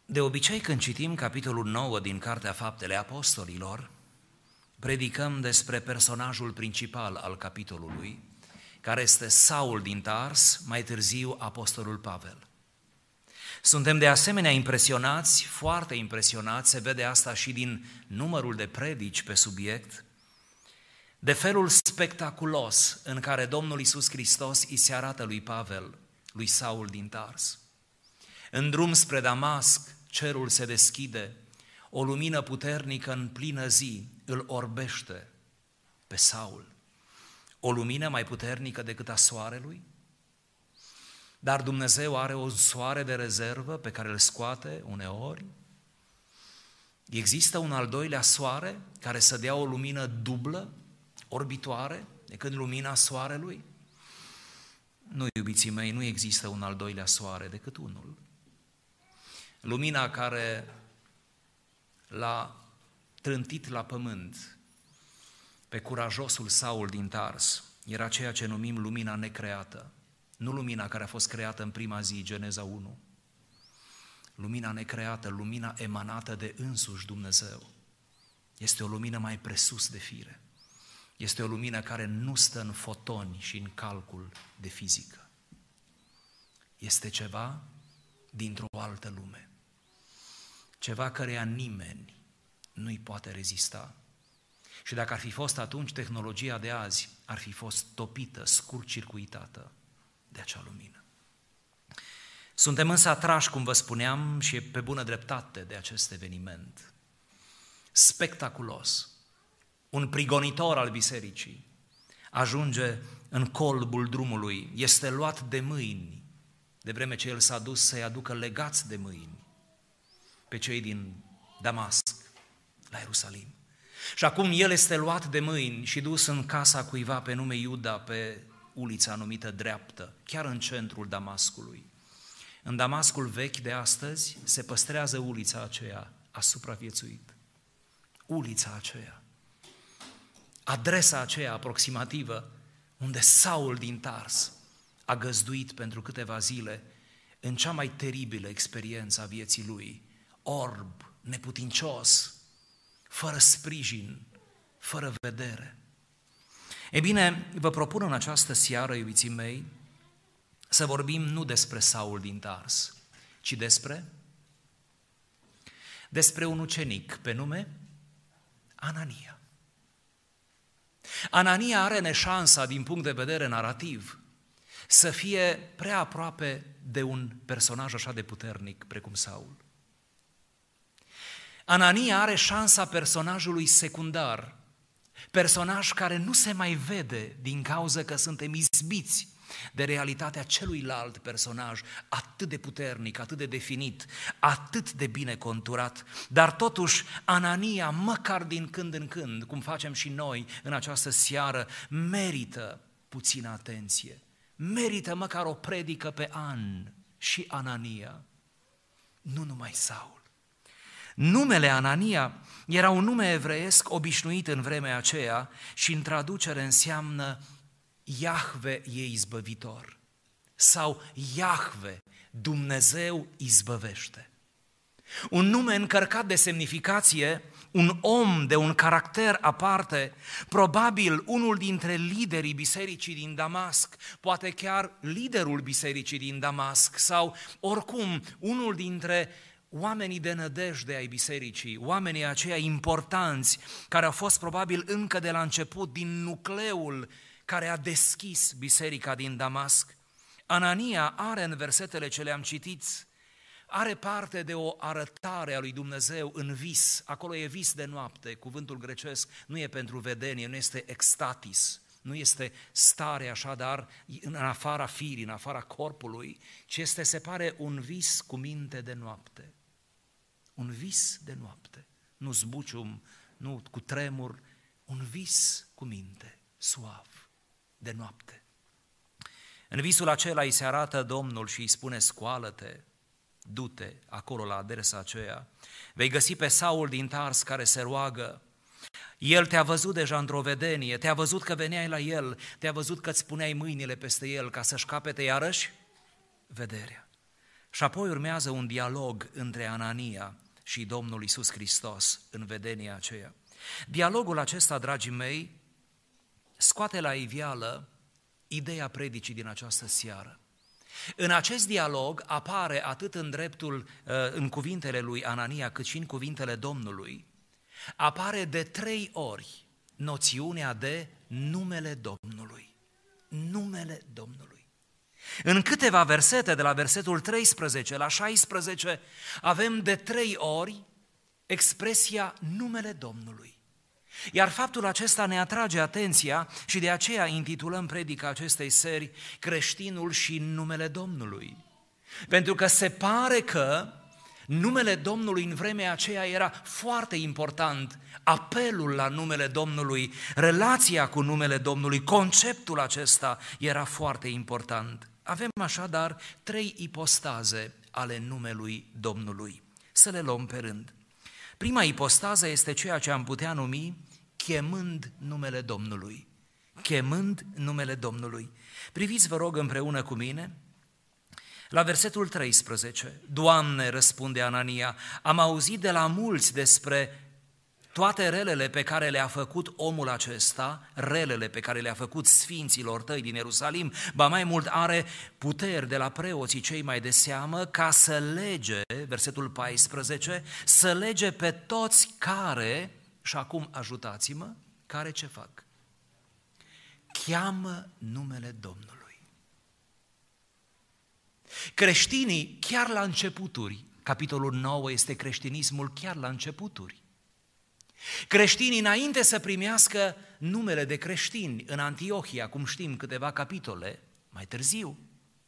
De obicei, când citim capitolul 9 din Cartea Faptele Apostolilor, predicăm despre personajul principal al capitolului, care este Saul din Tars, mai târziu apostolul Pavel. Suntem de asemenea impresionați, foarte impresionați, se vede asta și din numărul de predici pe subiect, de felul spectaculos în care Domnul Iisus Hristos îi se arată lui Pavel, lui Saul din Tars. În drum spre Damasc, cerul se deschide, o lumină puternică în plină zi îl orbește pe Saul. O lumină mai puternică decât a soarelui? Dar Dumnezeu are un soare de rezervă pe care îl scoate uneori? Există un al doilea soare care să dea o lumină dublă, orbitoare, decât lumina soarelui? Nu, iubiții mei, nu există un al doilea soare decât unul. Lumina care l-a trântit la pământ pe curajosul Saul din Tars era ceea ce numim lumina necreată, nu lumina care a fost creată în prima zi, Geneza 1. Lumina necreată, lumina emanată de însuși Dumnezeu. Este o lumină mai presus de fire. Este o lumină care nu stă în fotoni și în calcul de fizică. Este ceva dintr-o altă lume. Ceva căreia nimeni nu-i poate rezista. Și dacă ar fi fost atunci tehnologia de azi, ar fi fost topită, scurt-circuitată de acea lumină. Suntem însă atrași, cum vă spuneam, și pe bună dreptate de acest eveniment. Spectaculos. Un prigonitor al bisericii ajunge în colbul drumului, este luat de mâini, de vreme ce el s-a dus să-i aducă legați de mâini pe cei din Damasc la Ierusalim. Și acum el este luat de mâini și dus în casa cuiva pe nume Iuda, pe ulița numită Dreaptă, chiar în centrul Damascului. În Damascul vechi de astăzi se păstrează ulița aceea, a supraviețuit. Ulița aceea, adresa aceea aproximativă, unde Saul din Tars a găzduit pentru câteva zile în cea mai teribilă experiență a vieții lui, orb, neputincios, fără sprijin, fără vedere. Ei bine, vă propun în această seară, iubiții mei, să vorbim nu despre Saul din Tars, ci despre un ucenic pe nume Anania. Anania are neșansa, din punct de vedere narrativ, să fie prea aproape de un personaj așa de puternic precum Saul. Anania are șansa personajului secundar, personaj care nu se mai vede din cauza că suntem izbiți de realitatea celuilalt personaj atât de puternic, atât de definit, atât de bine conturat, dar totuși Anania, măcar din când în când, cum facem și noi în această seară, merită puțină atenție, merită măcar o predică pe an și Anania, nu numai Saul. Numele Anania era un nume evreiesc obișnuit în vremea aceea și în traducere înseamnă Iahve e izbăvitor sau Iahve, Dumnezeu izbăvește. Un nume încărcat de semnificație, un om de un caracter aparte, probabil unul dintre liderii bisericii din Damasc, poate chiar liderul bisericii din Damasc sau oricum unul dintre oamenii de nădejde ai bisericii, oamenii aceia importanți care au fost probabil încă de la început din nucleul care a deschis biserica din Damasc. Anania are în versetele ce le-am citit, are parte de o arătare a lui Dumnezeu în vis, acolo e vis de noapte, cuvântul grecesc nu e pentru vedenie, nu este extatis, nu este stare așadar în afara firii, în afara corpului, ci este, se pare, un vis cu minte de noapte. Un vis de noapte, nu zbucium, nu cu tremur, un vis cu minte, suav, de noapte. În visul acela îi se arată Domnul și îi spune: scoală-te, du-te acolo la adresa aceea, vei găsi pe Saul din Tars care se roagă. El te-a văzut deja într-o vedenie, te-a văzut că veneai la el, te-a văzut că îți puneai mâinile peste el ca să-și capete iarăși vederea. Și apoi urmează un dialog între Anania și Domnul Iisus Hristos în vedenia aceea. Dialogul acesta, dragii mei, scoate la iveală ideea predicii din această seară. În acest dialog apare atât în cuvintele lui Anania, cât și în cuvintele Domnului, apare de 3 ori noțiunea de numele Domnului. Numele Domnului. În câteva versete, de la versetul 13 la 16, avem de 3 ori expresia numele Domnului. Iar faptul acesta ne atrage atenția și de aceea intitulăm predica acestei seri Creștinul și numele Domnului. Pentru că se pare că numele Domnului în vremea aceea era foarte important, apelul la numele Domnului, relația cu numele Domnului, conceptul acesta era foarte important. Avem așadar 3 ipostaze ale numelui Domnului. Să le luăm pe rând. Prima ipostază este ceea ce am putea numi chemând numele Domnului. Chemând numele Domnului. Priviți, vă rog, împreună cu mine la versetul 13. Doamne, răspunde Anania, am auzit de la mulți despre toate relele pe care le-a făcut omul acesta, relele pe care le-a făcut sfinților tăi din Ierusalim, ba mai mult are puteri de la preoții cei mai de seamă ca să lege, versetul 14, să lege pe toți care, și acum ajutați-mă, care ce fac? Cheamă numele Domnului. Creștinii chiar la începuturi, capitolul 9 este creștinismul chiar la începuturi. Creștinii, înainte să primească numele de creștini în Antiohia, cum știm câteva capitole mai târziu,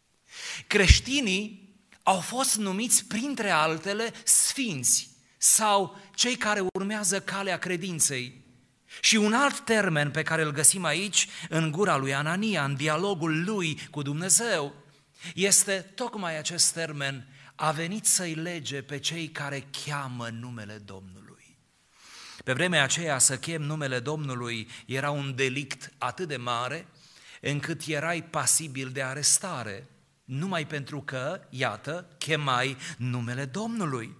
creștinii au fost numiți printre altele sfinți sau cei care urmează calea credinței. Și un alt termen pe care îl găsim aici în gura lui Anania, în dialogul lui cu Dumnezeu, este tocmai acest termen: a venit să-i lege pe cei care cheamă numele Domnului. Pe vremea aceea să chem numele Domnului era un delict atât de mare încât erai pasibil de arestare, numai pentru că, iată, chemai numele Domnului.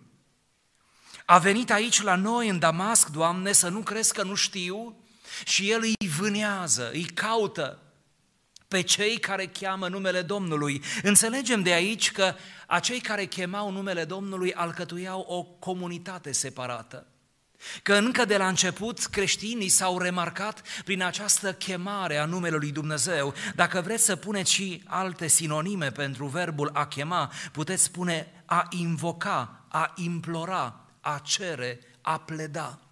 A venit aici la noi în Damasc, Doamne, să nu crezi că nu știu, și El îi vânează, îi caută pe cei care cheamă numele Domnului. Înțelegem de aici că acei care chemau numele Domnului alcătuiau o comunitate separată. Că încă de la început creștinii s-au remarcat prin această chemare a numelui lui Dumnezeu. Dacă vreți să puneți și alte sinonime pentru verbul a chema, puteți spune a invoca, a implora, a cere, a pleda.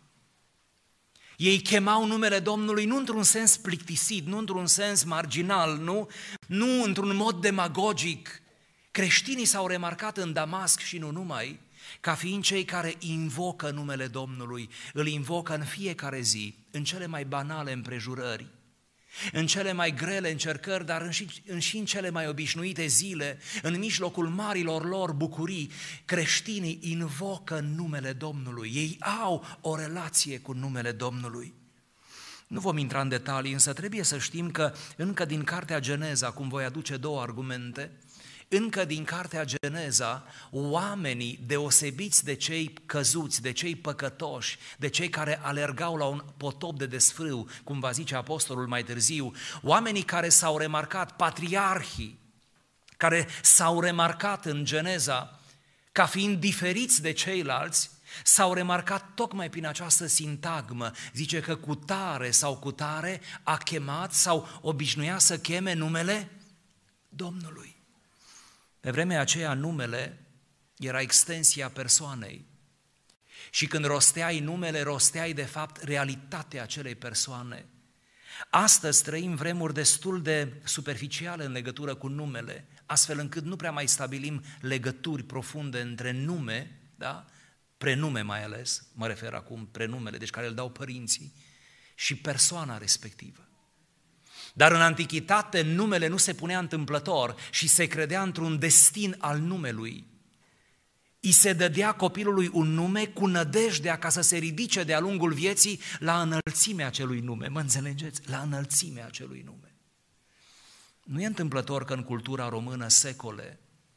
Ei chemau numele Domnului nu într-un sens plictisit, nu într-un sens marginal, nu într-un mod demagogic. Creștinii s-au remarcat în Damasc și nu numai, ca fiind cei care invocă numele Domnului, îl invocă în fiecare zi, în cele mai banale împrejurări, în cele mai grele încercări, dar și în cele mai obișnuite zile, în mijlocul marilor lor bucurii, creștinii invocă numele Domnului, ei au o relație cu numele Domnului. Nu vom intra în detalii, însă trebuie să știm că încă din cartea Geneza, cum voi aduce 2 argumente, încă din cartea Geneza, oamenii deosebiți de cei căzuți, de cei păcătoși, de cei care alergau la un potop de desfrâu, cum va zice apostolul mai târziu, oamenii care s-au remarcat, patriarhii, care s-au remarcat în Geneza ca fiind diferiți de ceilalți, s-au remarcat tocmai prin această sintagmă. Zice că cutare sau cutare a chemat sau obișnuia să cheme numele Domnului. Pe vremea aceea numele era extensia persoanei și când rosteai numele, rosteai de fapt realitatea acelei persoane. Astăzi trăim vremuri destul de superficiale în legătură cu numele, astfel încât nu prea mai stabilim legături profunde între nume, da? Prenume mai ales, mă refer acum prenumele, deci care îl dau părinții, și persoana respectivă. Dar în antichitate numele nu se punea întâmplător și se credea într-un destin al numelui. I se dădea copilului un nume cu nădejdea ca să se ridice de-a lungul vieții la înălțimea acelui nume. Mă înțelegeți? La înălțimea acelui nume. Nu e întâmplător că în cultura română secole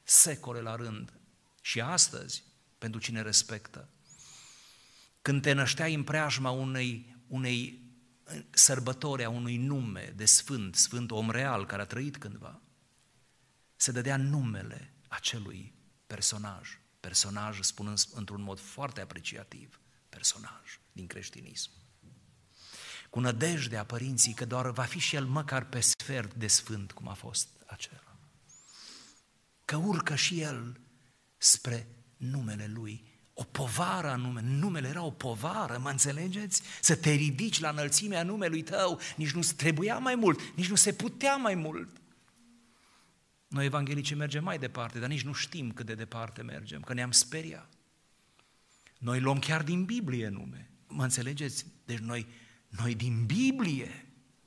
secole la rând. Și astăzi, pentru cine respectă, când te nășteai în preajma unei sărbători, a unui nume de sfânt, sfânt om real care a trăit cândva, se dădea numele acelui personaj, spun într-un mod foarte apreciativ, personaj din creștinism. Cu nădejdea părinții că doar va fi și el măcar pe sfert de sfânt, cum a fost acela. Că urcă și el spre numele lui, o povară a numele era o povară, mă înțelegeți? Să te ridici la înălțimea numelui tău, nici nu trebuia mai mult, nici nu se putea mai mult. Noi evanghelicii mergem mai departe, dar nici nu știm cât de departe mergem, că ne-am speriat. Noi luăm chiar din Biblie nume, mă înțelegeți? Deci noi din Biblie.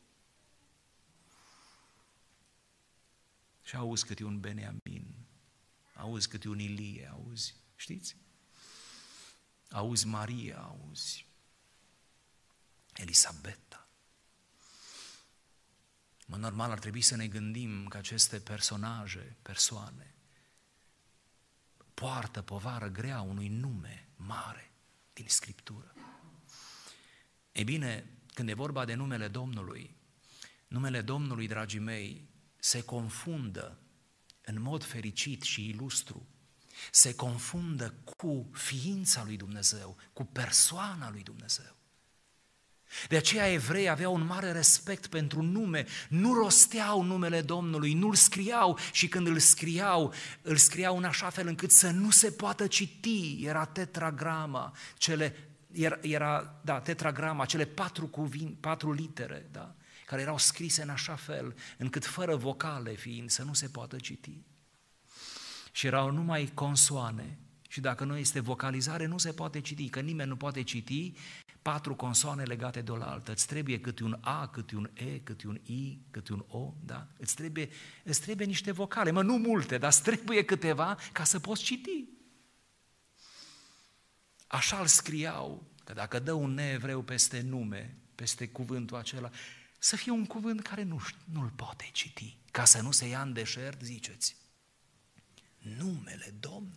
Și auzi câte un Beniamin, auzi câte un Ilie, auzi, știți? Auzi Maria, auzi Elisabeta. Mă, normal ar trebui să ne gândim că aceste persoane, poartă povară grea unui nume mare din Scriptură. Ei bine, când e vorba de numele Domnului, dragii mei, se confundă în mod fericit și ilustru, se confundă cu ființa lui Dumnezeu, cu persoana lui Dumnezeu. De aceea evreii aveau un mare respect pentru nume, nu rosteau numele Domnului, nu-l scriau și când îl scriau în așa fel încât să nu se poată citi, era tetragrama, tetragrama, cele 4 litere, da, care erau scrise în așa fel încât fără vocale fiind să nu se poată citi. Și erau numai consoane și dacă nu este vocalizare nu se poate citi, că nimeni nu poate citi 4 consoane legate de oaltă. Îți trebuie câte un A, câte un E, câte un I, câte un O, da? Îți trebuie niște vocale, nu multe, dar îți trebuie câteva ca să poți citi. Așa îl scriau, că dacă dă un neevreu peste nume, peste cuvântul acela, să fie un cuvânt care nu-l poate citi, ca să nu se ia în deșert, ziceți, numele Domnului.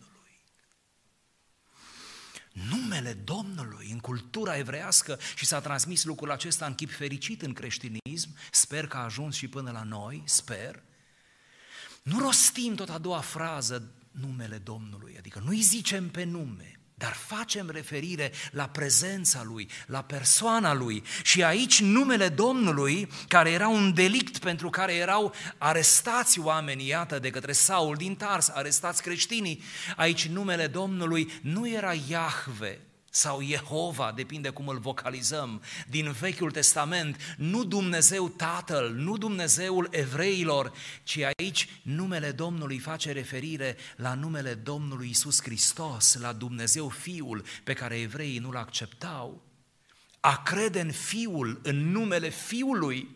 Numele Domnului în cultura evreiască și s-a transmis lucrul acesta în chip fericit în creștinism, sper că a ajuns și până la noi, sper. Nu rostim tot a doua frază, numele Domnului, adică nu-i zicem pe nume, dar facem referire la prezența Lui, la persoana Lui. Și aici numele Domnului, care era un delict pentru care erau arestați oamenii, iată, de către Saul din Tars, arestați creștinii, aici numele Domnului nu era Iahve sau Jehova, depinde cum îl vocalizăm, din Vechiul Testament, nu Dumnezeu Tatăl, nu Dumnezeul evreilor, ci aici numele Domnului face referire la numele Domnului Iisus Hristos, la Dumnezeu Fiul, pe care evreii nu-l acceptau. A crede în Fiul, în numele Fiului,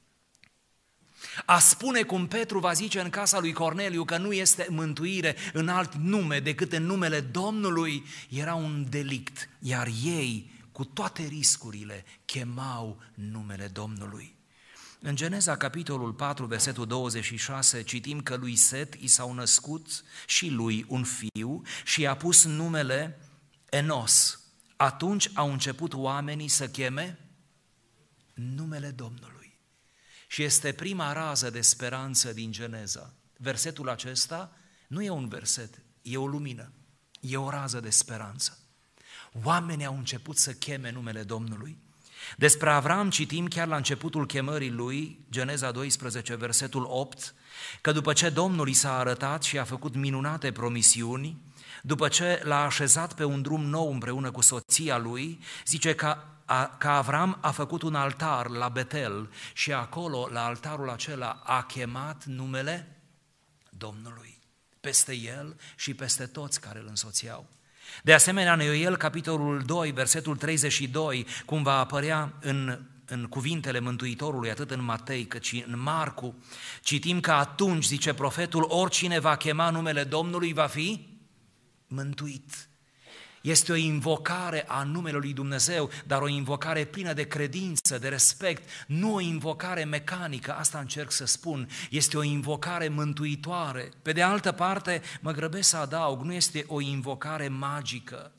a spune cum Petru va zice în casa lui Corneliu că nu este mântuire în alt nume decât în numele Domnului, era un delict, iar ei, cu toate riscurile, chemau numele Domnului. În Geneza, capitolul 4, versetul 26, citim că lui Set i s-au născut și lui un fiu și i-a pus numele Enos. Atunci au început oamenii să cheme numele Domnului. Și este prima rază de speranță din Geneza. Versetul acesta nu e un verset, e o lumină, e o rază de speranță. Oamenii au început să cheme numele Domnului. Despre Avram citim chiar la începutul chemării lui, Geneza 12, versetul 8, că după ce Domnul i s-a arătat și a făcut minunate promisiuni, după ce l-a așezat pe un drum nou împreună cu soția lui, zice că Avram a făcut un altar la Betel și acolo, la altarul acela, a chemat numele Domnului peste el și peste toți care îl însoțeau. De asemenea, în Ioel, capitolul 2, versetul 32, cum va apărea în cuvintele Mântuitorului, atât în Matei cât și în Marcu, citim că atunci, zice profetul, oricine va chema numele Domnului va fi mântuit. Este o invocare a numele lui Dumnezeu, dar o invocare plină de credință, de respect, nu o invocare mecanică, asta încerc să spun, este o invocare mântuitoare. Pe de altă parte, mă grăbesc să adaug, nu este o invocare magică.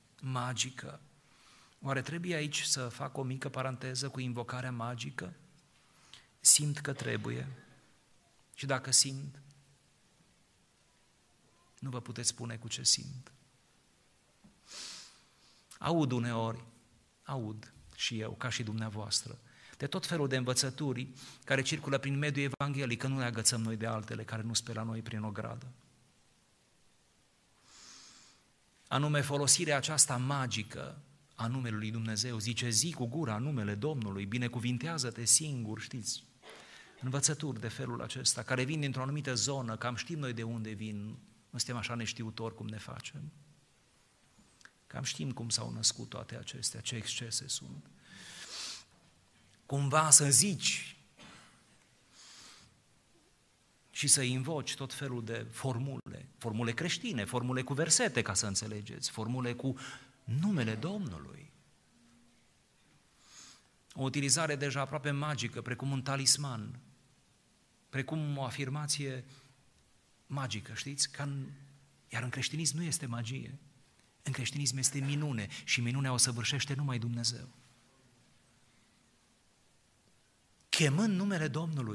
Oare trebuie aici să fac o mică paranteză cu invocarea magică? Simt că trebuie. Și dacă simt, nu vă puteți spune cu ce simt. Aud și eu, ca și dumneavoastră, de tot felul de învățături care circulă prin mediul evanghelic, că nu ne agățăm noi de altele care nu sunt pe la noi prin ogradă. Anume, folosirea aceasta magică a numelui lui Dumnezeu, zice zi cu gura numele Domnului, binecuvintează-te singur, știți? Învățături de felul acesta, care vin dintr-o anumită zonă, cam știm noi de unde vin, nu suntem așa neștiutori cum ne facem. Cam știm cum s-au născut toate acestea, ce excese sunt. Cumva să zici și să invoci tot felul de formule creștine, formule cu versete, ca să înțelegeți, formule cu numele Domnului. O utilizare deja aproape magică, precum un talisman, precum o afirmație magică, știți? Iar în creștinism nu este magie. În creștinism este minune și minunea o săvârșește numai Dumnezeu. Chemând numele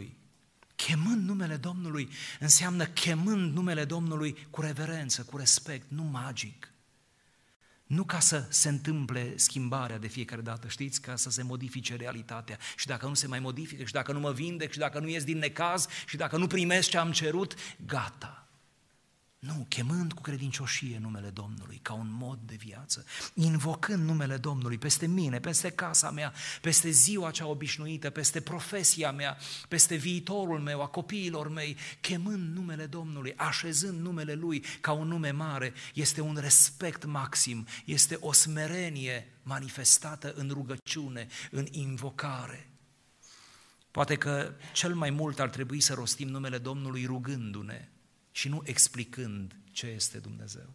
Domnului înseamnă chemând numele Domnului cu reverență, cu respect, nu magic. Nu ca să se întâmple schimbarea de fiecare dată, știți, ca să se modifice realitatea. Și dacă nu se mai modifică, și dacă nu mă vindec, și dacă nu ies din necaz, și dacă nu primesc ce am cerut, gata. Nu, chemând cu credincioșie numele Domnului, ca un mod de viață, invocând numele Domnului peste mine, peste casa mea, peste ziua cea obișnuită, peste profesia mea, peste viitorul meu, a copiilor mei, chemând numele Domnului, așezând numele Lui ca un nume mare, este un respect maxim, este o smerenie manifestată în rugăciune, în invocare. Poate că cel mai mult ar trebui să rostim numele Domnului rugându-ne, și nu explicând ce este Dumnezeu.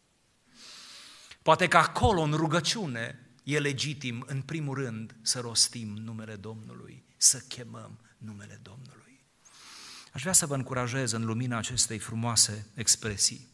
Poate că acolo, în rugăciune, e legitim, în primul rând, să rostim numele Domnului, să chemăm numele Domnului. Aș vrea să vă încurajez în lumina acestei frumoase expresii,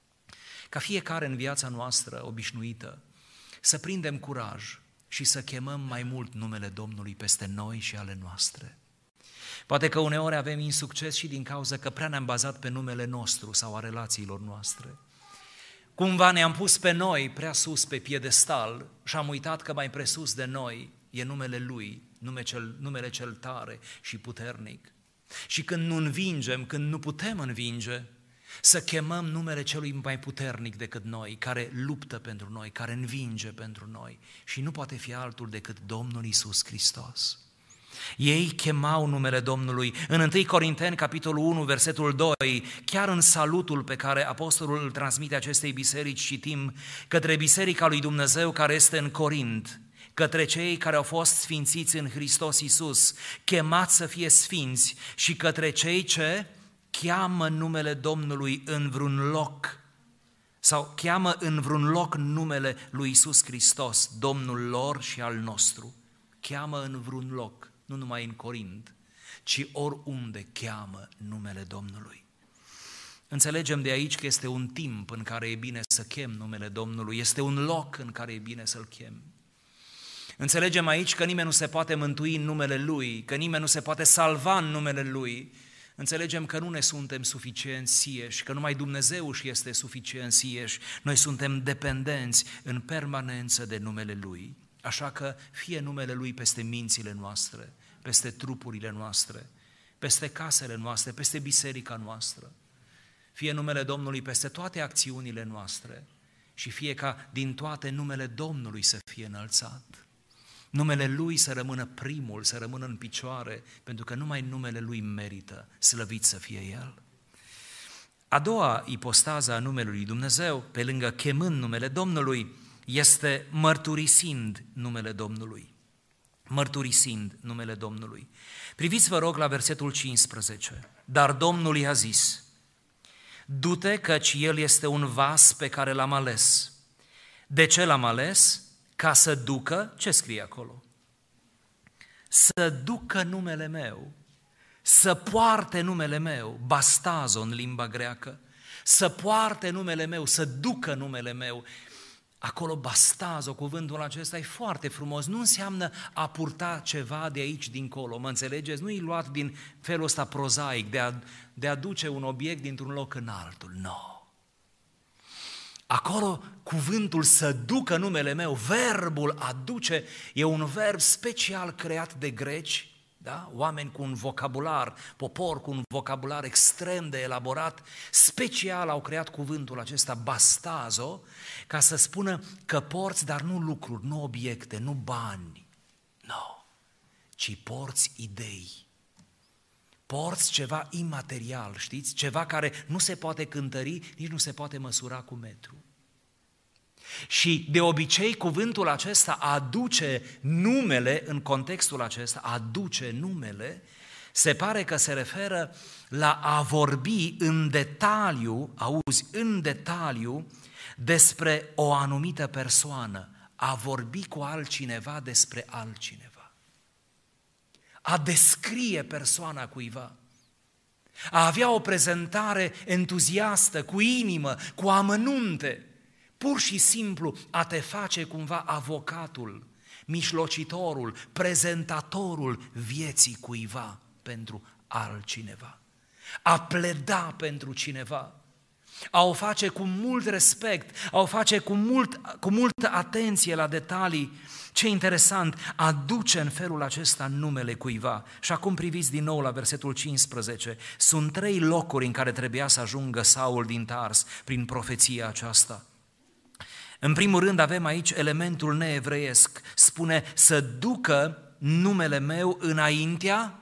ca fiecare în viața noastră obișnuită, să prindem curaj și să chemăm mai mult numele Domnului peste noi și ale noastre. Poate că uneori avem insucces și din cauza că prea ne-am bazat pe numele nostru sau a relațiilor noastre. Cumva ne-am pus pe noi prea sus pe piedestal și am uitat că mai presus de noi e numele Lui, numele cel tare și puternic. Și când nu învingem, când nu putem învinge, să chemăm numele celui mai puternic decât noi, care luptă pentru noi, care învinge pentru noi. Și nu poate fi altul decât Domnul Iisus Hristos. Ei chemau numele Domnului. În 1 Corinteni, capitolul 1, versetul 2, chiar în salutul pe care apostolul îl transmite acestei biserici, citim: către biserica lui Dumnezeu care este în Corint, către cei care au fost sfințiți în Hristos Iisus, chemați să fie sfinți, și către cei ce cheamă numele Domnului în vreun loc, sau cheamă în vreun loc numele lui Iisus Hristos, Domnul lor și al nostru. Cheamă în vreun loc, nu numai în Corint, ci oriunde cheamă numele Domnului. Înțelegem de aici că este un timp în care e bine să chem numele Domnului, este un loc în care e bine să-L chem. Înțelegem aici că nimeni nu se poate mântui în numele Lui, că nimeni nu se poate salva în numele Lui. Înțelegem că nu ne suntem suficienți sieși, că numai Dumnezeu își este suficient sieși. Noi suntem dependenți în permanență de numele Lui. Așa că fie numele Lui peste mințile noastre, peste trupurile noastre, peste casele noastre, peste biserica noastră. Fie numele Domnului peste toate acțiunile noastre și fie ca din toate numele Domnului să fie înălțat. Numele Lui să rămână primul, să rămână în picioare, pentru că numai numele Lui merită, slăvit să fie El. A doua ipostază a numelui lui Dumnezeu, pe lângă chemând numele Domnului, este mărturisind numele Domnului. Mărturisind numele Domnului. Priviți, vă rog, la versetul 15. Dar Domnul i-a zis: du-te, căci El este un vas pe care l-am ales. De ce l-am ales? Ca să ducă, ce scrie acolo? Să ducă numele meu, să poarte numele meu, bastazo în limba greacă, să poarte numele meu, să ducă numele meu. Acolo bastazo, cuvântul acesta e foarte frumos, nu înseamnă a purta ceva de aici dincolo, mă înțelegeți? Nu-i luat din felul ăsta prozaic, de a duce un obiect dintr-un loc în altul, nu. No. Acolo cuvântul să ducă numele meu, verbul aduce, e un verb special creat de greci, da? Oameni cu un vocabular, popor cu un vocabular extrem de elaborat, special au creat cuvântul acesta bastazo, ca să spună că porți, dar nu lucruri, nu obiecte, nu bani, nu, ci porți idei. Porți ceva imaterial, știți? Ceva care nu se poate cântări, nici nu se poate măsura cu metru. Și de obicei cuvântul acesta aduce numele, în contextul acesta, aduce numele, se pare că se referă la a vorbi în detaliu, auzi, în detaliu despre o anumită persoană, a vorbi cu altcineva despre altcineva, a descrie persoana cuiva, a avea o prezentare entuziastă, cu inimă, cu amănunte, pur și simplu a te face cumva avocatul, mijlocitorul, prezentatorul vieții cuiva pentru altcineva, a pleda pentru cineva, a o face cu mult respect, a o face cu multă atenție la detalii. Ce interesant, aduce în felul acesta numele cuiva. Și acum priviți din nou la versetul 15. Sunt 3 locuri în care trebuia să ajungă Saul din Tars prin profeția aceasta. În primul rând avem aici elementul neevreiesc. Spune să ducă numele meu înaintea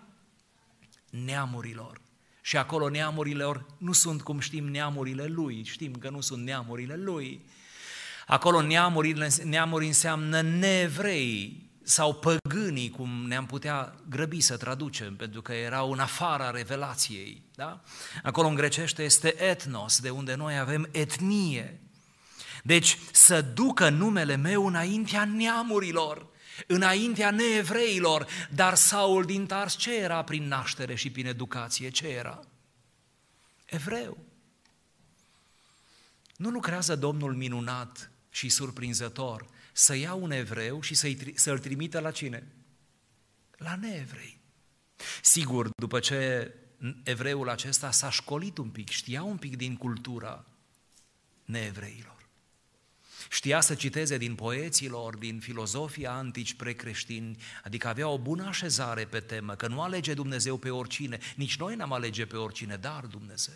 neamurilor. Și acolo neamurilor nu sunt, cum știm, neamurile lui. Știm că nu sunt neamurile lui. Acolo neamuri înseamnă neevrei sau păgânii, cum ne-am putea grăbi să traducem, pentru că erau în afara revelației. Da? Acolo în grecește este etnos, de unde noi avem etnie. Deci să ducă numele meu înaintea neamurilor, înaintea neevreilor. Dar Saul din Tars ce era prin naștere și prin educație? Ce era? Evreu. Nu lucrează Domnul minunat și surprinzător să ia un evreu și să-l trimită la cine? La neevrei. Sigur, după ce evreul acesta s-a școlit un pic, știa un pic din cultura neevreilor. Știa să citeze din poeților, din filozofia antici precreștini, adică avea o bună așezare pe temă, că nu alege Dumnezeu pe oricine, nici noi n-am alege pe oricine, dar Dumnezeu.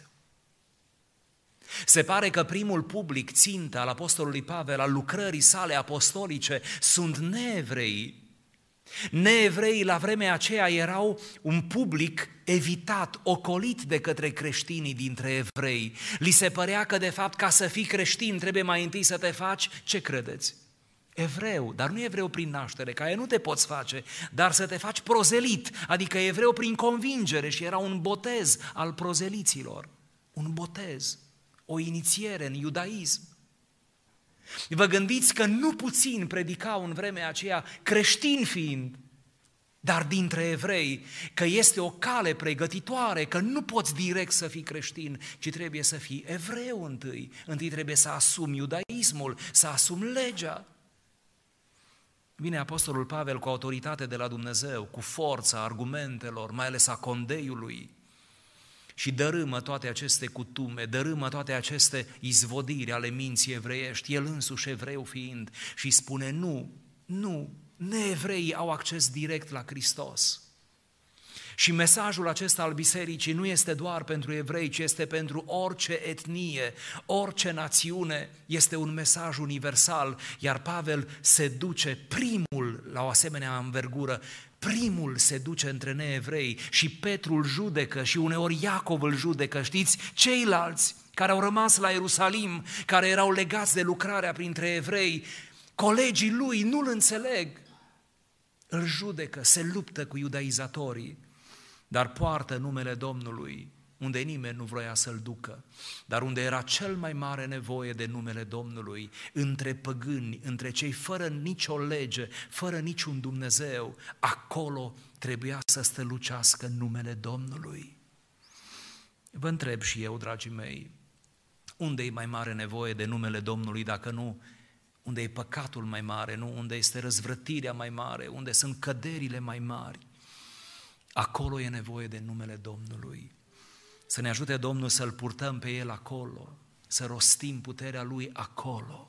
Se pare că primul public țintă al apostolului Pavel, al lucrării sale apostolice, sunt neevrei. Neevreii la vremea aceea erau un public evitat, ocolit de către creștinii dintre evrei. Li se părea că de fapt ca să fii creștin trebuie mai întâi să te faci, ce credeți? Evreu, dar nu evreu prin naștere, ca aia nu te poți face, dar să te faci prozelit, adică evreu prin convingere, și era un botez al prozeliților, un botez, o inițiere în iudaism. Vă gândiți că nu puțin predicau în vremea aceea, creștini fiind, dar dintre evrei, că este o cale pregătitoare, că nu poți direct să fii creștin, ci trebuie să fii evreu întâi. Întâi trebuie să asumi iudaismul, să asumi legea. Vine apostolul Pavel cu autoritate de la Dumnezeu, cu forța argumentelor, mai ales a condeiului, și dărâmă toate aceste cutume, dărâmă toate aceste izvodiri ale minții evreiești, el însuși evreu fiind, și spune nu, neevreii au acces direct la Hristos. Și mesajul acesta al bisericii nu este doar pentru evrei, ci este pentru orice etnie, orice națiune, este un mesaj universal, iar Pavel se duce primul la o asemenea învergură, primul se duce între neevrei și Petru îl judecă și uneori Iacov îl judecă, știți, ceilalți care au rămas la Ierusalim, care erau legați de lucrarea printre evrei, colegii lui nu-l înțeleg, îl judecă, se luptă cu iudaizatorii, dar poartă numele Domnului unde nimeni nu vroia să-l ducă, dar unde era cel mai mare nevoie de numele Domnului, între păgâni, între cei fără nicio lege, fără niciun Dumnezeu, acolo trebuia să strălucească numele Domnului. Vă întreb și eu, dragii mei, unde e mai mare nevoie de numele Domnului, dacă nu, unde e păcatul mai mare, nu? Unde este răzvrătirea mai mare, unde sunt căderile mai mari, acolo e nevoie de numele Domnului. Să ne ajute Domnul să-L purtăm pe El acolo, să rostim puterea Lui acolo.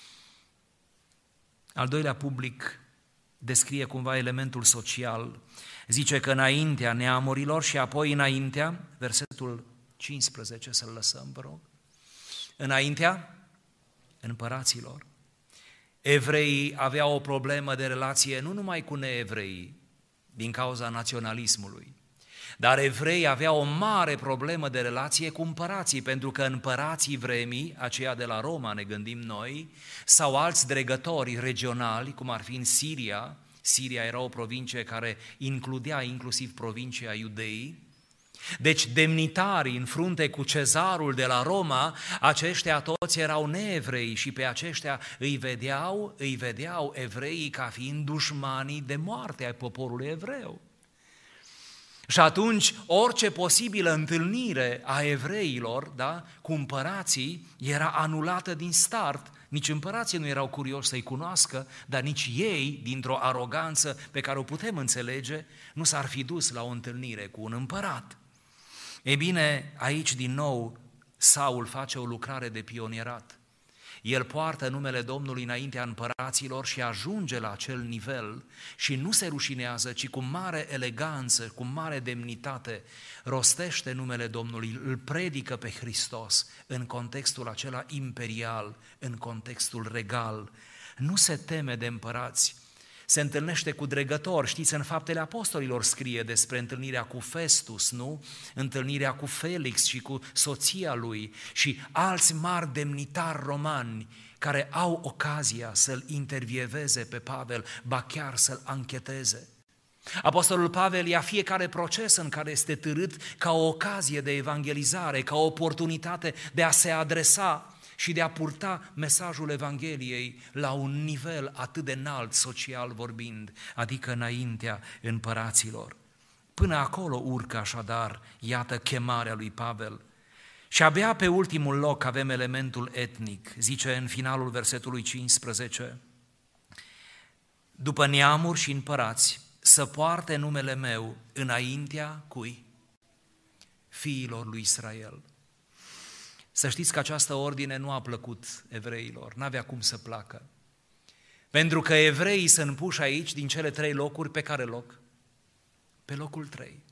Al doilea public descrie cumva elementul social. Zice că înaintea neamurilor și apoi înaintea, versetul 15, să-l lăsăm, vă rog, înaintea împăraților. Evreii aveau o problemă de relație nu numai cu neevreii, din cauza naționalismului, dar evreii aveau o mare problemă de relație cu împărații, pentru că împărații vremii, aceia de la Roma ne gândim noi, sau alți dregători regionali, cum ar fi în Siria. Siria era o provincie care includea inclusiv provincia Iudeii. Deci demnitarii în frunte cu cezarul de la Roma, aceștia toți erau neevrei și pe aceștia îi vedeau evreii ca fiind dușmanii de moarte ai poporului evreu. Și atunci orice posibilă întâlnire a evreilor, da, cu împărații era anulată din start. Nici împărații nu erau curioși să-i cunoască, dar nici ei, dintr-o aroganță pe care o putem înțelege, nu s-ar fi dus la o întâlnire cu un împărat. Ei bine, aici din nou Saul face o lucrare de pionierat. El poartă numele Domnului înaintea împăraților și ajunge la acel nivel și nu se rușinează, ci cu mare eleganță, cu mare demnitate, rostește numele Domnului, îl predică pe Hristos în contextul acela imperial, în contextul regal. Nu se teme de împărați. Se întâlnește cu dregători, știți, în Faptele Apostolilor scrie despre întâlnirea cu Festus, nu? Întâlnirea cu Felix și cu soția lui și alți mari demnitari romani care au ocazia să-l intervieveze pe Pavel, ba chiar să-l ancheteze. Apostolul Pavel ia fiecare proces în care este târât ca o ocazie de evangelizare, ca o oportunitate de a se adresa și de a purta mesajul Evangheliei la un nivel atât de înalt social vorbind, adică înaintea împăraților. Până acolo urcă așadar, iată chemarea lui Pavel. Și abia pe ultimul loc avem elementul etnic, zice în finalul versetului 15, după neamuri și împărați, să poarte numele meu înaintea cui? Fiilor lui Israel. Să știți că această ordine nu a plăcut evreilor, n-avea cum să placă. Pentru că evreii sunt puși aici din cele 3 locuri, pe care loc? Pe locul 3.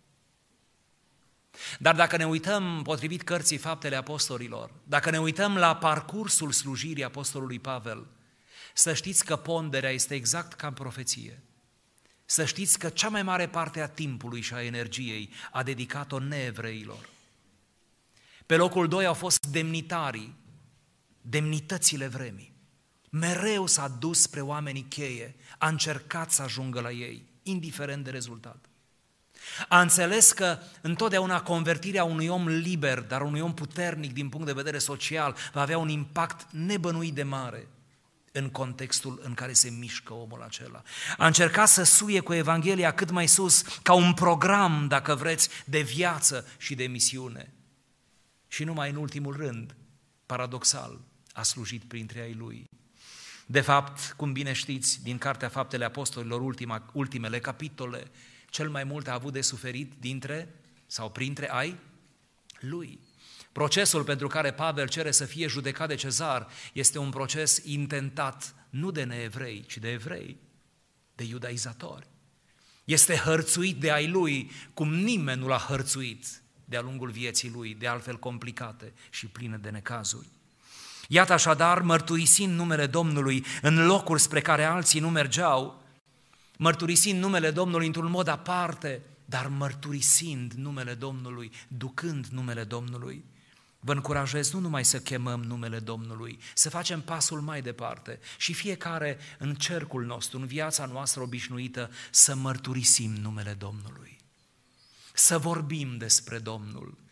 Dar dacă ne uităm potrivit cărții Faptele Apostolilor, dacă ne uităm la parcursul slujirii apostolului Pavel, să știți că ponderea este exact ca în profeție. Să știți că cea mai mare parte a timpului și a energiei a dedicat-o neevreilor. Pe locul 2 au fost demnitarii, demnitățile vremii. Mereu s-a dus spre oamenii cheie, a încercat să ajungă la ei, indiferent de rezultat. A înțeles că întotdeauna convertirea unui om liber, dar unui om puternic din punct de vedere social, va avea un impact nebănuit de mare în contextul în care se mișcă omul acela. A încercat să suie cu Evanghelia cât mai sus, ca un program, dacă vreți, de viață și de misiune. Și numai în ultimul rând, paradoxal, a slujit printre ai lui. De fapt, cum bine știți, din Cartea Faptele Apostolilor, ultimele capitole, cel mai mult a avut de suferit dintre sau printre ai lui. Procesul pentru care Pavel cere să fie judecat de Cezar este un proces intentat nu de neevrei, ci de evrei, de iudaizatori. Este hărțuit de ai lui cum nimeni nu l-a hărțuit de-a lungul vieții lui, de altfel complicate și pline de necazuri. Iată așadar, mărturisind numele Domnului în locuri spre care alții nu mergeau, mărturisind numele Domnului într-un mod aparte, dar mărturisind numele Domnului, ducând numele Domnului. Vă încurajez nu numai să chemăm numele Domnului, să facem pasul mai departe și fiecare în cercul nostru, în viața noastră obișnuită, să mărturisim numele Domnului. Să vorbim despre Domnul,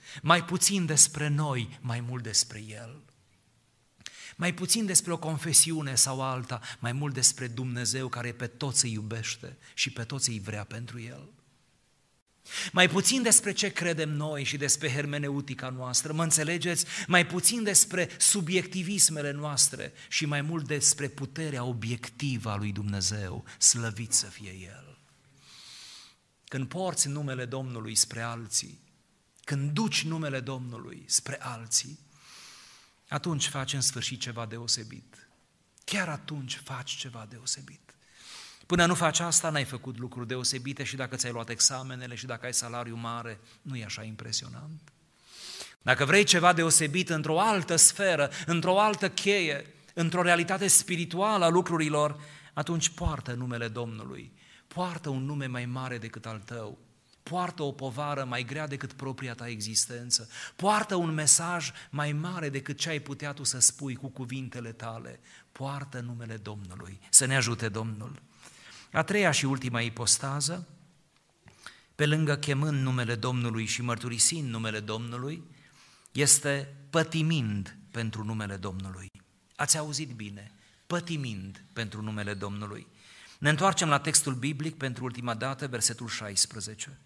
mai puțin despre noi, mai mult despre El. Mai puțin despre o confesiune sau alta, mai mult despre Dumnezeu care pe toți îi iubește și pe toți îi vrea pentru El. Mai puțin despre ce credem noi și despre hermeneutica noastră, mă înțelegeți? Mai puțin despre subiectivismele noastre și mai mult despre puterea obiectivă a lui Dumnezeu, slăvit să fie El. Când porți numele Domnului spre alții, când duci numele Domnului spre alții, atunci faci în sfârșit ceva deosebit. Chiar atunci faci ceva deosebit. Până nu faci asta, n-ai făcut lucruri deosebite și dacă ți-ai luat examenele și dacă ai salariu mare, nu e așa impresionant. Dacă vrei ceva deosebit într-o altă sferă, într-o altă cheie, într-o realitate spirituală a lucrurilor, atunci poartă numele Domnului, poartă un nume mai mare decât al tău, poartă o povară mai grea decât propria ta existență, poartă un mesaj mai mare decât ce ai putea tu să spui cu cuvintele tale, poartă numele Domnului, să ne ajute Domnul. A treia și ultima ipostază, pe lângă chemând numele Domnului și mărturisind numele Domnului, este pătimind pentru numele Domnului. Ați auzit bine, pătimind pentru numele Domnului. Ne întoarcem la textul biblic pentru ultima dată, versetul 16.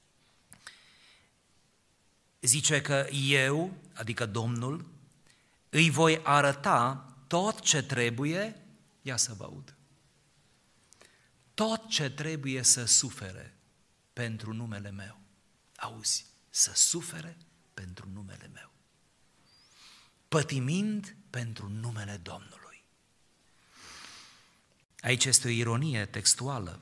Zice că eu, adică Domnul, îi voi arăta tot ce trebuie, ia să vă aud, tot ce trebuie să sufere pentru numele meu. Auzi, să sufere pentru numele meu. Pătimind pentru numele Domnului. Aici este o ironie textuală.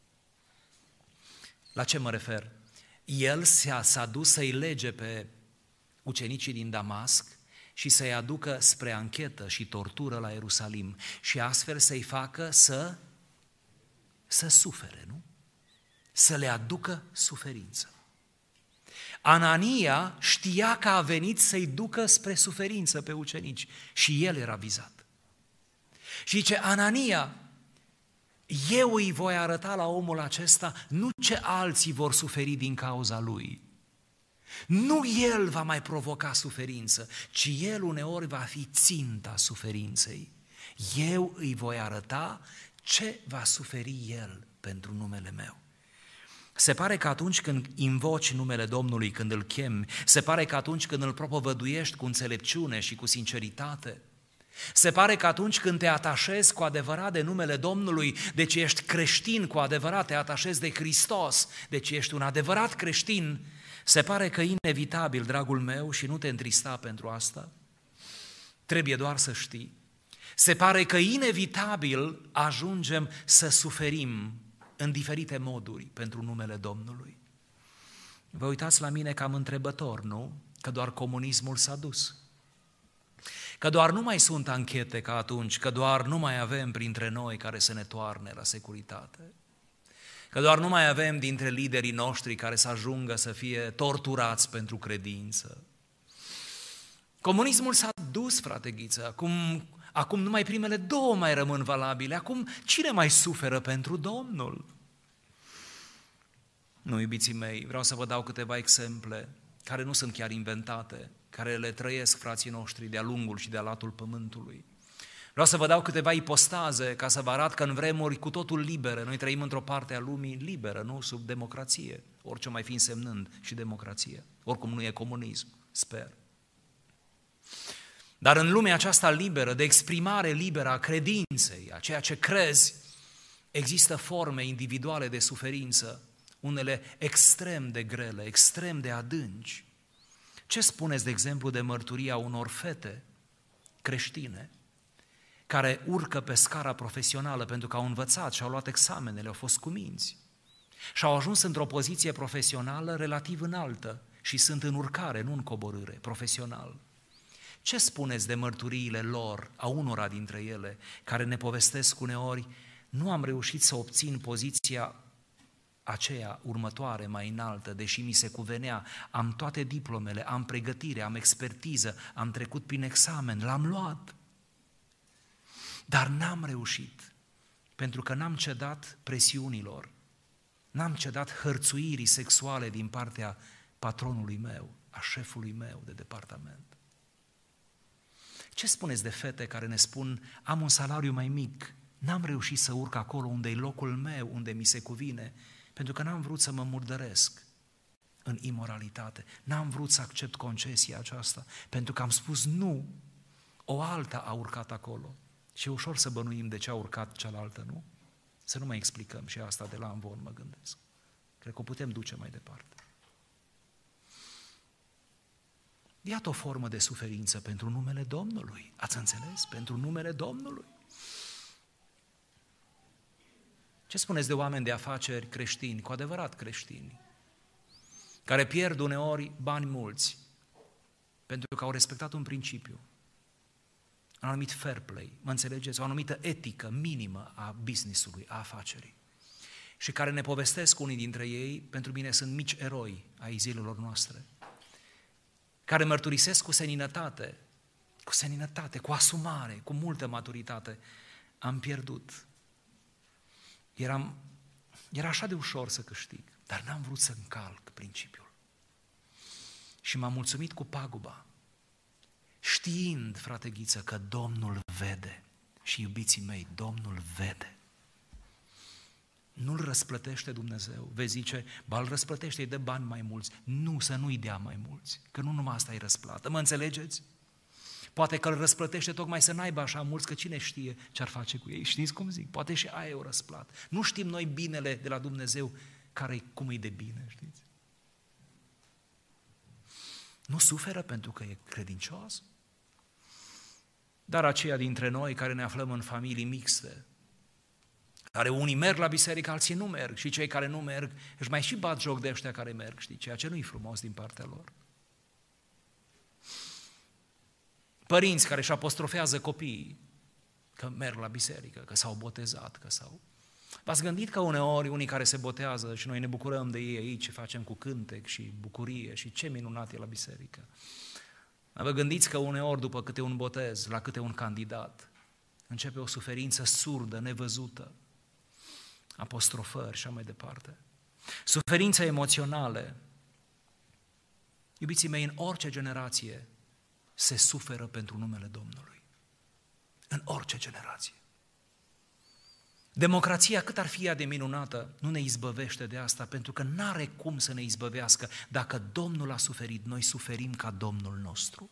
La ce mă refer? El s-a dus să-i lege pe ucenicii din Damasc și să-i aducă spre anchetă și tortură la Ierusalim și astfel să-i facă să sufere, nu? Să le aducă suferință. Anania știa că a venit să-i ducă spre suferință pe ucenici și el era vizat. Și zice, Anania, eu îi voi arăta la omul acesta nu ce alții vor suferi din cauza lui. Nu el va mai provoca suferință, ci el uneori va fi ținta suferinței. Eu îi voi arăta ce va suferi el pentru numele meu. Se pare că atunci când invoci numele Domnului, când îl chemi, se pare că atunci când îl propovăduiești cu înțelepciune și cu sinceritate, se pare că atunci când te atașezi cu adevărat de numele Domnului, deci ești creștin cu adevărat, te atașezi de Hristos, deci ești un adevărat creștin, se pare că inevitabil, dragul meu, și nu te întrista pentru asta, trebuie doar să știi, se pare că inevitabil ajungem să suferim în diferite moduri pentru numele Domnului. Vă uitați la mine cam întrebător, nu? Că doar comunismul s-a dus. Că doar nu mai sunt anchete ca atunci, că doar nu mai avem printre noi care să ne toarne la securitate. Că doar nu mai avem dintre liderii noștri care să ajungă să fie torturați pentru credință. Comunismul s-a dus, frate Ghiță, acum numai primele două mai rămân valabile, acum cine mai suferă pentru Domnul? Nu, iubiții mei, vreau să vă dau câteva exemple care nu sunt chiar inventate, care le trăiesc frații noștri de-a lungul și de-a latul pământului. Vreau să vă dau câteva ipostaze ca să vă arăt că în vremuri cu totul libere, noi trăim într-o parte a lumii liberă, nu sub democrație, orice mai fi însemnând și democrație, oricum nu e comunism, sper. Dar în lumea aceasta liberă, de exprimare liberă a credinței, a ceea ce crezi, există forme individuale de suferință, unele extrem de grele, extrem de adânci. Ce spuneți, de exemplu, de mărturia unor fete creștine care urcă pe scara profesională pentru că au învățat și au luat examenele, au fost cuminți și au ajuns într-o poziție profesională relativ înaltă și sunt în urcare, nu în coborâre, profesional. Ce spuneți de mărturiile lor, a unora dintre ele, care ne povestesc uneori, nu am reușit să obțin poziția aceea următoare, mai înaltă, deși mi se cuvenea, am toate diplomele, am pregătire, am expertiză, am trecut prin examen, l-am luat. Dar n-am reușit, pentru că n-am cedat presiunilor, n-am cedat hărțuirii sexuale din partea patronului meu, a șefului meu de departament. Ce spuneți de fete care ne spun, am un salariu mai mic, n-am reușit să urc acolo unde e locul meu, unde mi se cuvine, pentru că n-am vrut să mă murdăresc în imoralitate, n-am vrut să accept concesia aceasta, pentru că am spus nu, o alta a urcat acolo. Și e ușor să bănuim de ce a urcat cealaltă, nu? Să nu mai explicăm și asta de la Amvon, mă gândesc. Cred că o putem duce mai departe. Iată o formă de suferință pentru numele Domnului. Ați înțeles? Pentru numele Domnului. Ce spuneți de oameni de afaceri creștini, cu adevărat creștini, care pierd uneori bani mulți, pentru că au respectat un principiu, un anumit fair play, mă înțelegeți? O anumită etică minimă a business-ului, a afacerii, și care ne povestesc unii dintre ei, pentru mine sunt mici eroi ai zilelor noastre, care mărturisesc cu seninătate, cu asumare, cu multă maturitate, am pierdut. Era așa de ușor să câștig, dar n-am vrut să încalc principiul. Și m-am mulțumit cu paguba, știind, frate Ghiță, că Domnul vede. Și iubiții mei, Domnul vede. Nu-l răsplătește Dumnezeu. Vezi, zice, ba îl răsplătește, îi dă bani mai mulți. Nu, să nu-i dea mai mulți, că nu numai asta e răsplată. Mă înțelegeți? Poate că îl răsplătește tocmai să n-aibă așa mulți, că cine știe ce-ar face cu ei. Știți cum zic? Poate și aia e o răsplată. Nu știm noi binele de la Dumnezeu, cum e de bine, știți? Nu suferă pentru că e credincios? Dar aceia dintre noi care ne aflăm în familii mixte, care unii merg la biserică, alții nu merg, și cei care nu merg își mai și bat joc de ăștia care merg, știi, ceea ce nu-i frumos din partea lor. Părinți care își apostrofează copiii că merg la biserică, că s-au botezat, că s-au... V-ați gândit că uneori unii care se botează și noi ne bucurăm de ei aici, ce facem cu cântec și bucurie și ce minunat e la biserică. Vă gândiți că uneori după câte un botez, la câte un candidat, începe o suferință surdă, nevăzută, apostrofări și așa mai departe. Suferința emoțională. Iubiții mei, în orice generație se suferă pentru numele Domnului. În orice generație. Democrația, cât ar fi ea de minunată, nu ne izbăvește de asta, pentru că n-are cum să ne izbăvească. Dacă Domnul a suferit, noi suferim ca Domnul nostru.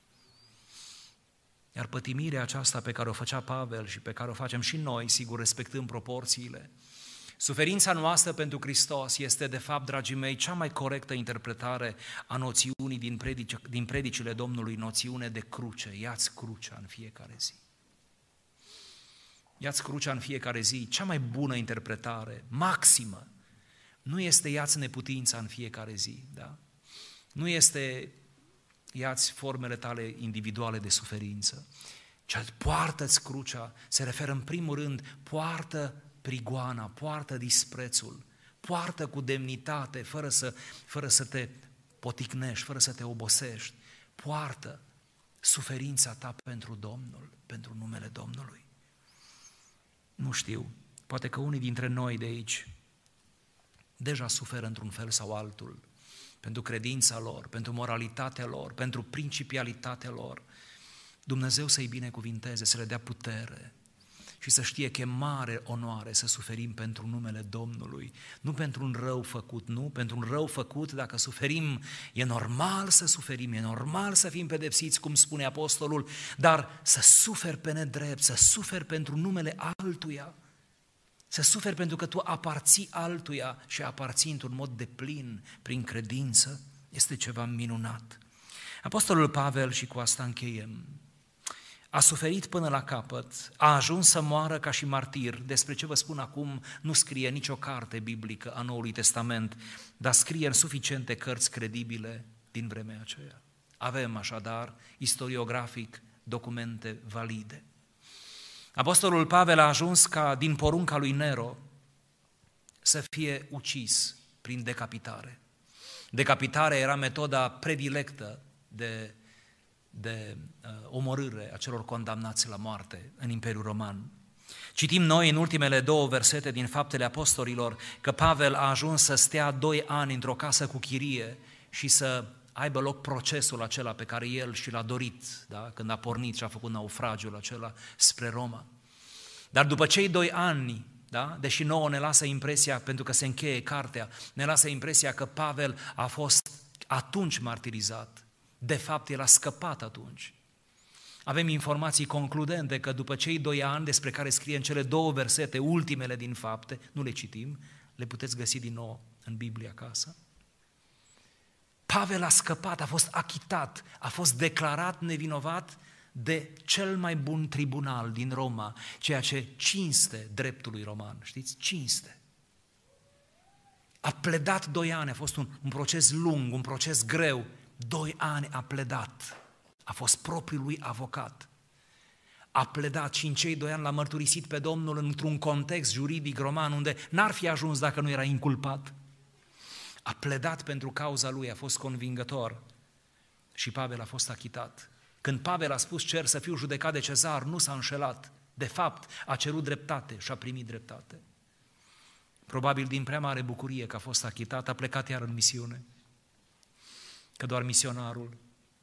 Iar pătimirea aceasta pe care o făcea Pavel și pe care o facem și noi, sigur, respectând proporțiile, suferința noastră pentru Hristos este, de fapt, dragii mei, cea mai corectă interpretare a noțiunii din predicile Domnului, noțiune de cruce. Ia-ți crucea în fiecare zi. Ia-ți crucea în fiecare zi, cea mai bună interpretare, maximă, nu este ia-ți neputința în fiecare zi, da? Nu este ia-ți formele tale individuale de suferință, ci poartă-ți crucea, se referă în primul rând, poartă prigoana, poartă disprețul, poartă cu demnitate, fără să te poticnești, fără să te obosești, poartă suferința ta pentru Domnul, pentru numele Domnului. Nu știu, poate că unii dintre noi de aici deja suferă într-un fel sau altul, pentru credința lor, pentru moralitatea lor, pentru principialitatea lor. Dumnezeu să-i binecuvinteze, să le dea putere și să știe că e mare onoare să suferim pentru numele Domnului, nu pentru un rău făcut, nu? Pentru un rău făcut, dacă suferim, e normal să suferim, e normal să fim pedepsiți, cum spune apostolul, dar să suferi pe nedrept, să suferi pentru numele altuia, să suferi pentru că tu aparții altuia și aparții într-un mod deplin prin credință, este ceva minunat. Apostolul Pavel, și cu asta încheiem, a suferit până la capăt, a ajuns să moară ca și martir. Despre ce vă spun acum nu scrie nicio carte biblică a Noului Testament, dar scrie în suficiente cărți credibile din vremea aceea. Avem așadar, istoriografic, documente valide. Apostolul Pavel a ajuns ca din porunca lui Nero să fie ucis prin decapitare. Decapitarea era metoda predilectă de omorâre a celor condamnați la moarte în Imperiul Roman. Citim noi în ultimele 2 versete din Faptele Apostolilor că Pavel a ajuns să stea 2 ani într-o casă cu chirie și să aibă loc procesul acela pe care el și l-a dorit, da? Când a pornit și a făcut naufragiul acela spre Roma. Dar după cei 2 ani, da? Deși nouă ne lasă impresia, pentru că se încheie cartea, ne lasă impresia că Pavel a fost atunci martirizat. De fapt, el a scăpat atunci. Avem informații concludente că după cei 2 ani despre care scrie în cele 2 versete, ultimele din Fapte, nu le citim, le puteți găsi din nou în Biblie acasă. Pavel a scăpat, a fost achitat, a fost declarat nevinovat de cel mai bun tribunal din Roma, ceea ce cinste dreptului roman, știți? Cinste. A pledat 2 ani, a fost un proces lung, un proces greu. 2 ani a pledat, a fost propriul lui avocat. A pledat și în cei 2 ani l-a mărturisit pe Domnul într-un context juridic roman unde n-ar fi ajuns dacă nu era inculpat. A pledat pentru cauza lui, a fost convingător și Pavel a fost achitat. Când Pavel a spus cer să fiu judecat de Cezar, nu s-a înșelat. De fapt, a cerut dreptate și a primit dreptate. Probabil din prea mare bucurie că a fost achitat, a plecat iar în misiune. Că doar misionarul.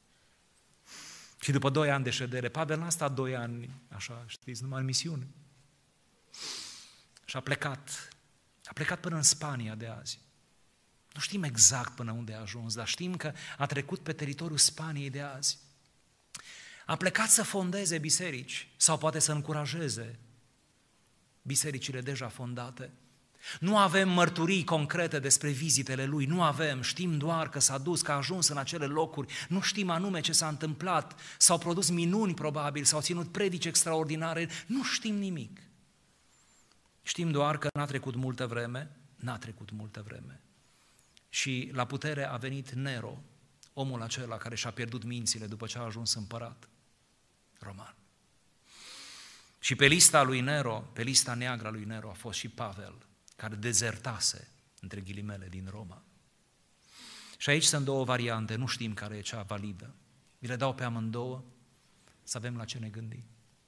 Și după 2 ani de ședere, Pavel n-a stat 2 ani, așa, știți, numai în misiune. Și a plecat până în Spania de azi. Nu știm exact până unde a ajuns, dar știm că a trecut pe teritoriul Spaniei de azi. A plecat să fondeze biserici sau poate să încurajeze bisericile deja fondate. Nu avem mărturii concrete despre vizitele lui, nu avem, știm doar că s-a dus, că a ajuns în acele locuri, nu știm anume ce s-a întâmplat, s-au produs minuni probabil, s-au ținut predici extraordinare, nu știm nimic. Știm doar că n-a trecut multă vreme și la putere a venit Nero, omul acela care și-a pierdut mințile după ce a ajuns împărat roman. Și pe lista lui Nero, pe lista neagră a lui Nero a fost și Pavel, care dezertase, între ghilimele, din Roma. Și aici sunt 2 variante, nu știm care e cea validă. Vi le dau pe amândouă, să avem la ce ne gândi.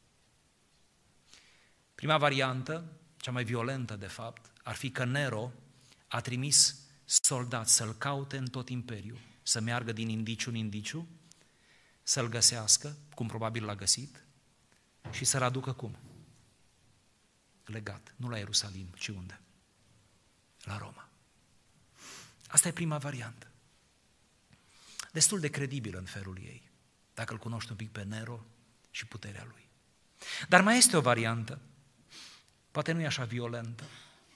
Prima variantă, cea mai violentă de fapt, ar fi că Nero a trimis soldați să-l caute în tot imperiul, să meargă din indiciu în indiciu, să-l găsească, cum probabil l-a găsit, și să-l aducă cum? Legat, nu la Ierusalim, ci unde? La Roma. Asta e prima variantă. Destul de credibilă în felul ei, dacă îl cunoști un pic pe Nero și puterea lui. Dar mai este o variantă, poate nu e așa violentă.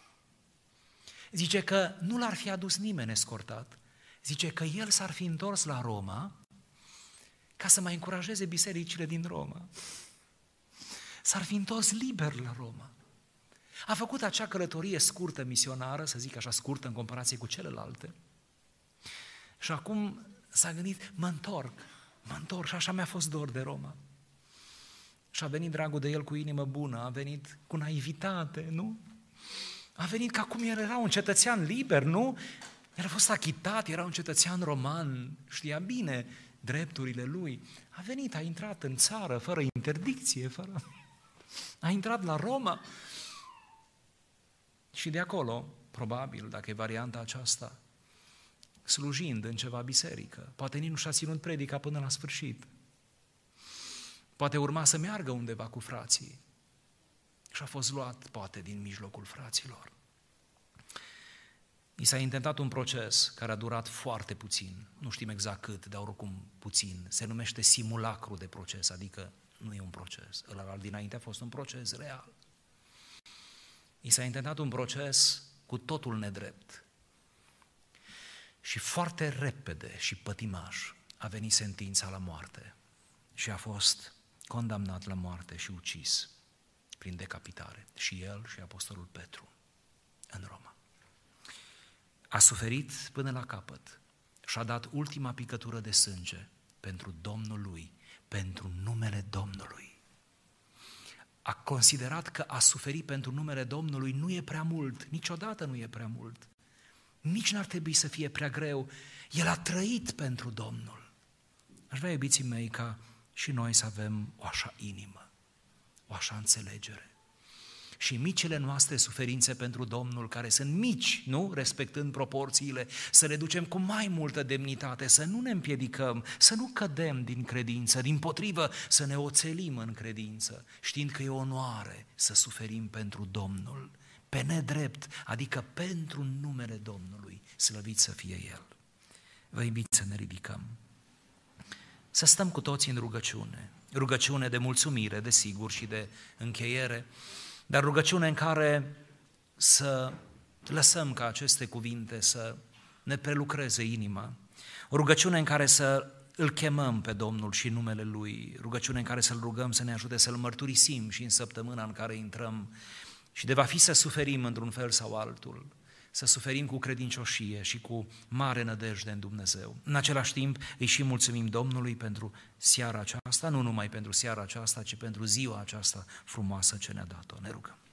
Zice că nu l-ar fi adus nimeni escortat, zice că el s-ar fi întors la Roma ca să mai încurajeze bisericile din Roma. S-ar fi întors liber la Roma. A făcut acea călătorie scurtă misionară, să zic așa scurtă în comparație cu celelalte. Și acum s-a gândit, mă întorc și așa mi-a fost dor de Roma. Și a venit dragul de el cu inimă bună, a venit cu naivitate, nu? A venit ca cum el era un cetățean liber, nu? El a fost achitat, era un cetățean roman, știa bine drepturile lui. A venit, a intrat în țară, fără interdicție, a intrat la Roma. Și de acolo, probabil, dacă e varianta aceasta, slujind în ceva biserică, poate nici nu și-a ținut predica până la sfârșit. Poate urma să meargă undeva cu frații și a fost luat, poate, din mijlocul fraților. I s-a intentat un proces care a durat foarte puțin, nu știm exact cât, dar oricum puțin. Se numește simulacru de proces, adică nu e un proces. Ăla dinainte a fost un proces real. I s-a intentat un proces cu totul nedrept. Și foarte repede și pătimaș a venit sentința la moarte și a fost condamnat la moarte și ucis prin decapitare. Și el și apostolul Petru în Roma. A suferit până la capăt și a dat ultima picătură de sânge pentru Domnul lui, pentru numele Domnului. A considerat că a suferit pentru numele Domnului nu e prea mult, niciodată nu e prea mult. Nici n-ar trebui să fie prea greu. El a trăit pentru Domnul. Aș vrea, iubiții mei, ca și noi să avem o așa inimă, o așa înțelegere. și micile noastre suferințe pentru Domnul, care sunt mici, nu? Respectând proporțiile, să le ducem cu mai multă demnitate, să nu ne împiedicăm, să nu cădem din credință, dimpotrivă să ne oțelim în credință, știind că e onoare să suferim pentru Domnul, pe nedrept, adică pentru numele Domnului, slăvit să fie El. Vă invit să ne ridicăm, să stăm cu toții în rugăciune de mulțumire, desigur, și de încheiere, dar rugăciune în care să lăsăm ca aceste cuvinte să ne prelucreze inima, o rugăciune în care să îl chemăm pe Domnul și numele Lui, rugăciune în care să-L rugăm să ne ajute să-L mărturisim și în săptămâna în care intrăm și de va fi să suferim într-un fel sau altul, să suferim cu credincioșie și cu mare nădejde în Dumnezeu. În același timp îi și mulțumim Domnului pentru seara aceasta, nu numai pentru seara aceasta, ci pentru ziua aceasta frumoasă ce ne-a dat-o. Ne rugăm.